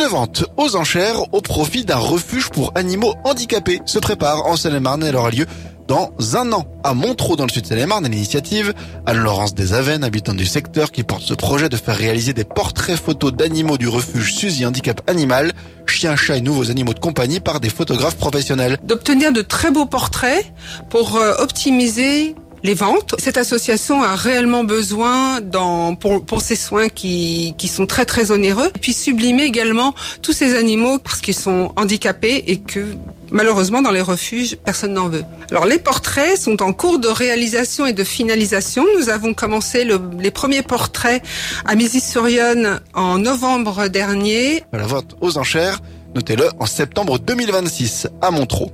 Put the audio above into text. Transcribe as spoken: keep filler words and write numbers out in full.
Une vente aux enchères au profit d'un refuge pour animaux handicapés se prépare en Seine-et-Marne et elle aura lieu dans un an à Montreux dans le sud de Seine-et-Marne. L'initiative, Anne-Laurence Desavennes, habitante du secteur, qui porte ce projet de faire réaliser des portraits photos d'animaux du refuge Suzy Handicap Animal, chiens, chats et nouveaux animaux de compagnie par des photographes professionnels. D'obtenir de très beaux portraits pour euh, optimiser les ventes. Cette association a réellement besoin dans, pour, pour ces soins qui, qui sont très très onéreux. Et puis sublimer également tous ces animaux parce qu'ils sont handicapés et que malheureusement dans les refuges, personne n'en veut. Alors les portraits sont en cours de réalisation et de finalisation. Nous avons commencé le, les premiers portraits à Mésy-sur-Yonne en novembre dernier. La vente aux enchères, notez-le, en septembre deux mille vingt-six à Montreux.